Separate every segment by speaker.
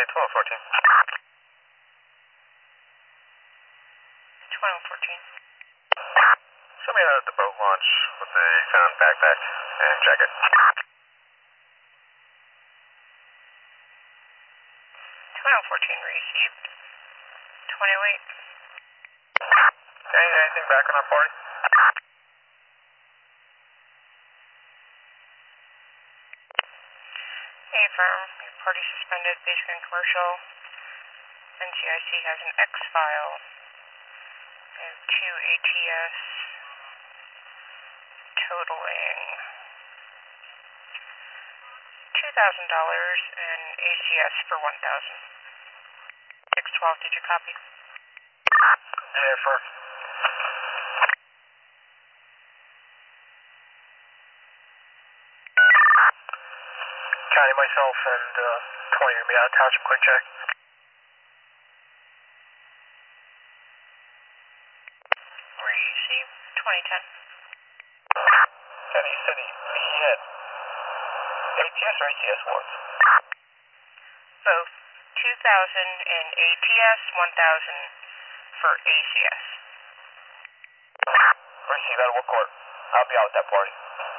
Speaker 1: County 1214.
Speaker 2: 1214.
Speaker 1: Show me out at the boat launch with the found backpack and jacket.
Speaker 2: 1214 received. 20
Speaker 1: Anything back on our party?
Speaker 2: Hey, firm. Your party suspended, basic and commercial. NCIC has an X file. We have 2 ATS totaling $2,000 and ACS for $1,000. 612, did you copy?
Speaker 1: Yeah, for County, myself, and 20 gonna be out of township. Quick check.
Speaker 2: Received. 2010.
Speaker 1: County City, he had ATS or ACS warrants?
Speaker 2: Both. 2,000 in ATS, 1,000 for ACS.
Speaker 1: Receive out of what court? I'll be out with that party.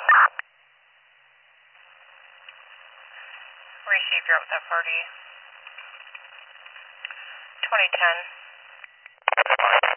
Speaker 2: Received, you're out with that party. 2010.